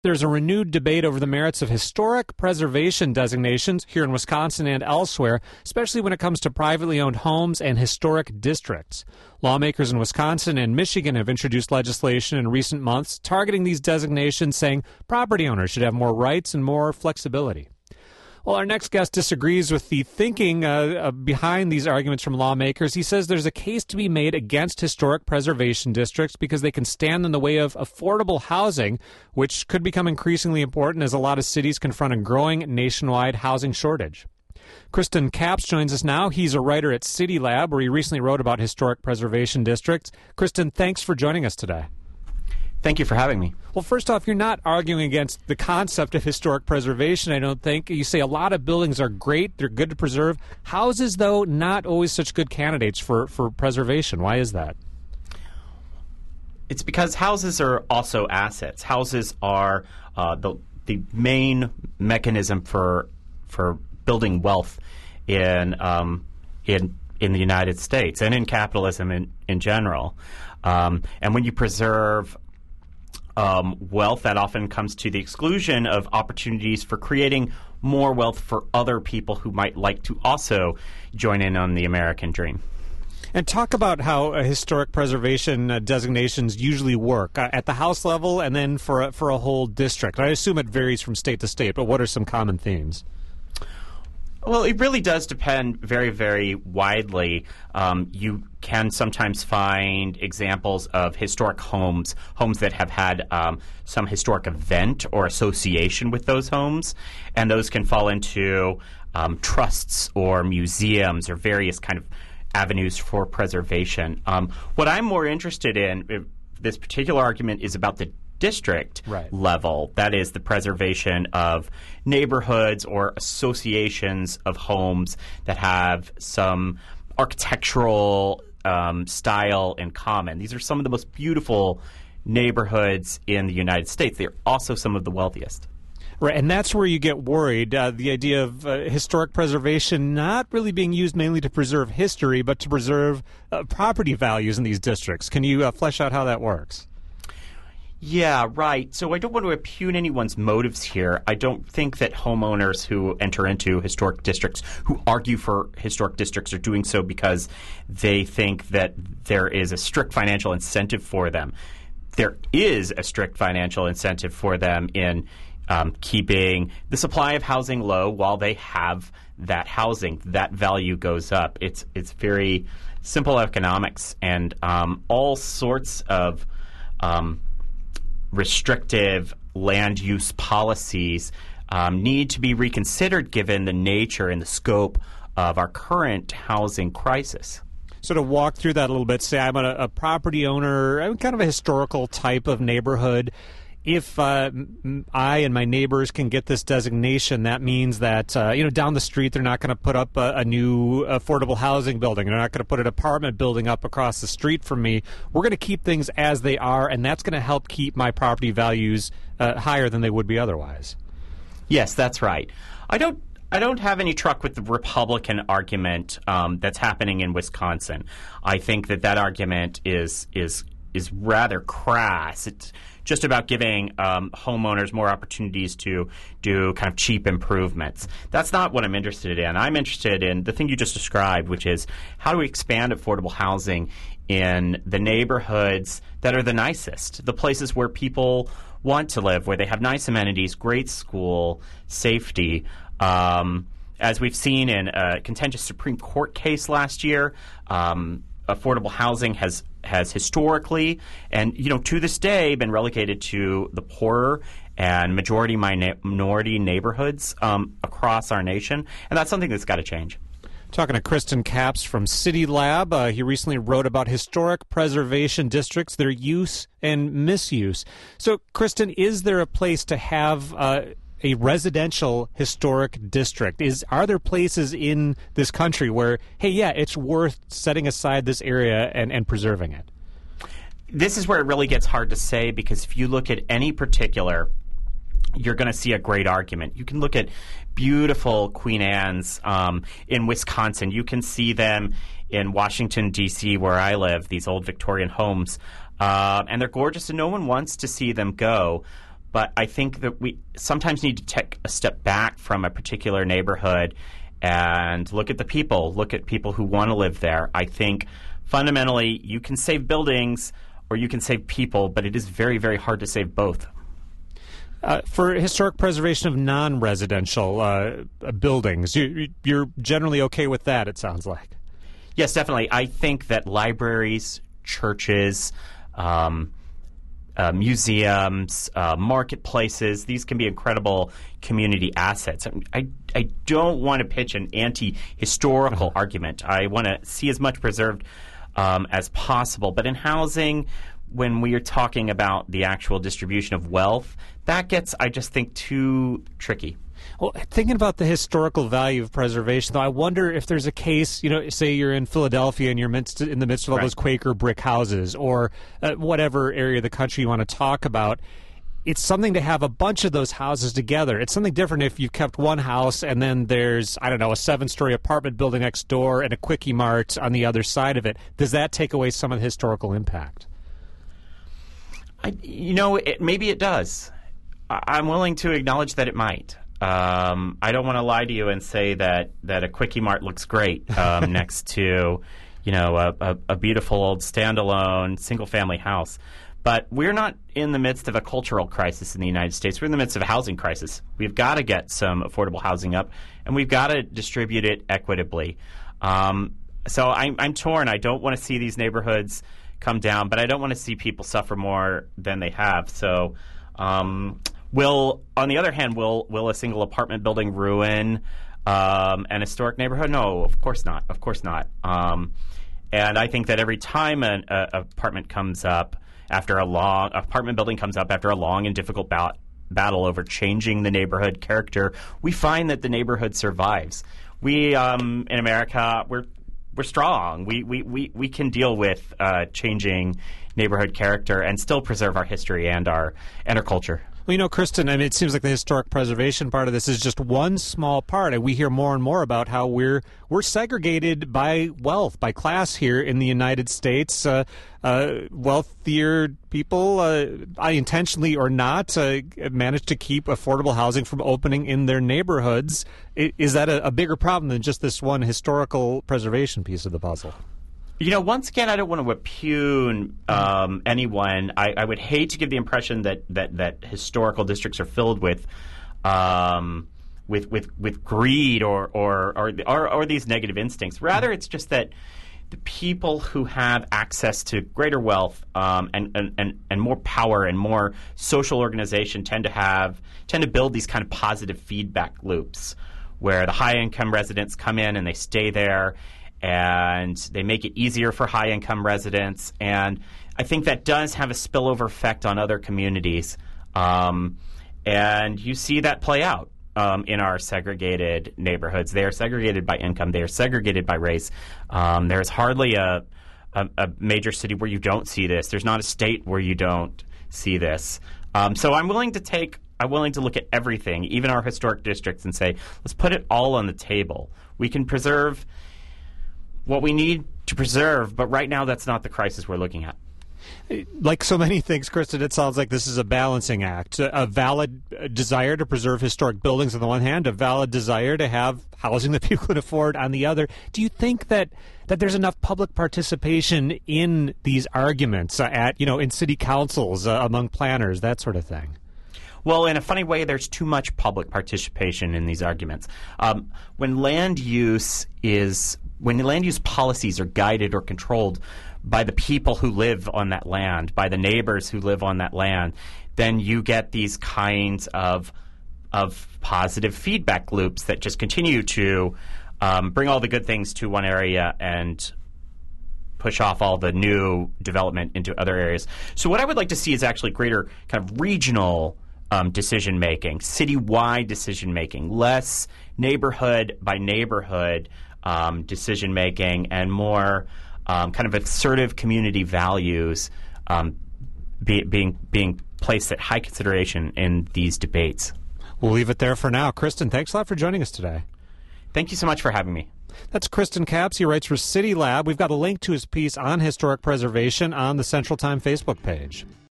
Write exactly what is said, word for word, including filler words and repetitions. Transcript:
There's a renewed debate over the merits of historic preservation designations here in Wisconsin and elsewhere, especially when it comes to privately owned homes and historic districts. Lawmakers in Wisconsin and Michigan have introduced legislation in recent months targeting these designations, saying property owners should have more rights and more flexibility. Well, our next guest disagrees with the thinking uh, behind these arguments from lawmakers. He says there's a case to be made against historic preservation districts because they can stand in the way of affordable housing, which could become increasingly important as a lot of cities confront a growing nationwide housing shortage. Kristen Capps joins us now. He's a writer at City Lab, where he recently wrote about historic preservation districts. Kristen, thanks for joining us today. Thank you for having me. Well, first off, you're not arguing against the concept of historic preservation, I don't think. You say a lot of buildings are great, they're good to preserve. Houses, though, not always such good candidates for, for preservation. Why is that? It's because houses are also assets. Houses are uh, the the main mechanism for for building wealth in um, in in the United States and in capitalism in, in general. Um, and when you preserve Um, wealth, that often comes to the exclusion of opportunities for creating more wealth for other people who might like to also join in on the American dream. And talk about how uh, historic preservation uh, designations usually work uh, at the house level and then for a, for a whole district. I assume it varies from state to state, but what are some common themes? Well, it really does depend very, very widely. Um, you can sometimes find examples of historic homes, homes that have had um, some historic event or association with those homes, and those can fall into um, trusts or museums or various kind of avenues for preservation. Um, what I'm more interested in, uh, this particular argument is about the district right. level. That is the preservation of neighborhoods or associations of homes that have some architectural um, style in common. These are some of the most beautiful neighborhoods in the United States. They're also some of the wealthiest. Right, and that's where you get worried, uh, the idea of uh, historic preservation not really being used mainly to preserve history, but to preserve uh, property values in these districts. Can you uh, flesh out how that works? Yeah, right. So I don't want to impugn anyone's motives here. I don't think that homeowners who enter into historic districts, who argue for historic districts, are doing so because they think that there is a strict financial incentive for them. There is a strict financial incentive for them in um, keeping the supply of housing low while they have that housing. That value goes up. It's it's very simple economics, and um, all sorts of um, restrictive land use policies um, need to be reconsidered given the nature and the scope of our current housing crisis. So to walk through that a little bit, say I'm a, a property owner, I'm kind of a historical type of neighborhood. If uh, I and my neighbors can get this designation, that means that uh, you know down the street they're not going to put up a, a new affordable housing building. They're not going to put an apartment building up across the street from me. We're going to keep things as they are, and that's going to help keep my property values uh, higher than they would be otherwise. Yes, that's right. I don't. I don't have any truck with the Republican argument um, that's happening in Wisconsin. I think that that argument is is is rather crass. It's just about giving um, homeowners more opportunities to do kind of cheap improvements. That's not what I'm interested in. I'm interested in the thing you just described, which is how do we expand affordable housing in the neighborhoods that are the nicest, the places where people want to live, where they have nice amenities, great school, safety. Um, as we've seen in a contentious Supreme Court case last year, um, affordable housing has has historically and you know to this day been relegated to the poorer and majority minority neighborhoods um, across our nation, and that's something that's got to change. Talking to Kristen Capps from City Lab. Uh, he recently wrote about historic preservation districts, their use and misuse. So, Kristen, is there a place to have uh, a residential historic district? Is are there places in this country where, hey, yeah, it's worth setting aside this area and, and preserving it? This is where it really gets hard to say, because if you look at any particular, you're going to see a great argument. You can look at beautiful Queen Anne's um, in Wisconsin. You can see them in Washington, D C, where I live, these old Victorian homes. Uh, and they're gorgeous, and no one wants to see them go. but I think that we sometimes need to take a step back from a particular neighborhood and look at the people, look at people who want to live there. I think fundamentally you can save buildings or you can save people, but it is very, very hard to save both. Uh, for historic preservation of non-residential uh, buildings, you, you're generally okay with that, it sounds like. Yes, definitely. I think that libraries, churches, um, uh, museums, uh, marketplaces, these can be incredible community assets. I, I don't want to pitch an anti-historical uh-huh. argument. I want to see as much preserved um, as possible. But in housing, when we are talking about the actual distribution of wealth, that gets, I just think, too tricky. Well, thinking about the historical value of preservation, though, I wonder if there's a case, you know, say you're in Philadelphia and you're midst, in the midst of all right. those Quaker brick houses or uh, whatever area of the country you want to talk about. It's something to have a bunch of those houses together. It's something different if you've kept one house and then there's, I don't know, a seven-story apartment building next door and a Quickie Mart on the other side of it. Does that take away some of the historical impact? I, you know, it, maybe it does. I, I'm willing to acknowledge that it might. Um, I don't want to lie to you and say that, that a Quickie Mart looks great um, next to, you know, a, a, a beautiful old standalone single-family house. But we're not in the midst of a cultural crisis in the United States. We're in the midst of a housing crisis. We've got to get some affordable housing up, and we've got to distribute it equitably. Um, so I'm, I'm torn. I don't want to see these neighborhoods come down, but I don't want to see people suffer more than they have. So um, will, on the other hand, will will a single apartment building ruin um, an historic neighborhood? No, of course not. Of course not. Um, and I think that every time an a, apartment comes up, after a long apartment building comes up after a long and difficult bout, battle over changing the neighborhood character, we find that the neighborhood survives. We um, in America, we're we're strong. We we, we, we can deal with uh, changing neighborhood character and still preserve our history and our and our culture. Well, you know, Kristen, I mean, it seems like the historic preservation part of this is just one small part. And we hear more and more about how we're we're segregated by wealth, by class here in the United States. Uh, uh, wealthier people, uh, unintentionally or not, uh, manage to keep affordable housing from opening in their neighborhoods. Is that a, a bigger problem than just this one historical preservation piece of the puzzle? You know, once again, I don't want to impugn um, anyone. I, I would hate to give the impression that, that, that historical districts are filled with um, with, with with greed or or, or or or these negative instincts. Rather, it's just that the people who have access to greater wealth um, and, and, and, and more power and more social organization tend to have tend to build these kind of positive feedback loops where the high income residents come in and they stay there. And they make it easier for high-income residents. And I think that does have a spillover effect on other communities. Um, and you see that play out um, in our segregated neighborhoods. They are segregated by income. They are segregated by race. Um, there's hardly a, a, a major city where you don't see this. There's not a state where you don't see this. Um, so I'm willing to take I'm willing to look at everything, even our historic districts, and say, let's put it all on the table. We can preserve what we need to preserve, but right now that's not the crisis we're looking at. Like so many things, Kristen, it sounds like this is a balancing act. A valid desire to preserve historic buildings on the one hand, a valid desire to have housing that people can afford on the other. Do you think that, that there's enough public participation in these arguments uh, at, you know, in city councils, uh, among planners, that sort of thing? Well, in a funny way, there's too much public participation in these arguments. Um, when land use is when land use policies are guided or controlled by the people who live on that land, by the neighbors who live on that land, then you get these kinds of of positive feedback loops that just continue to um, bring all the good things to one area and push off all the new development into other areas. So what I would like to see is actually greater kind of regional um, decision making, citywide decision making, less neighborhood by neighborhood um, decision making, and more um, kind of assertive community values um, be, being being placed at high consideration in these debates. We'll leave it there for now. Kristen, thanks a lot for joining us today. Thank you so much for having me. That's Kristen Capps. He writes for City Lab. We've got a link to his piece on historic preservation on the Central Time Facebook page.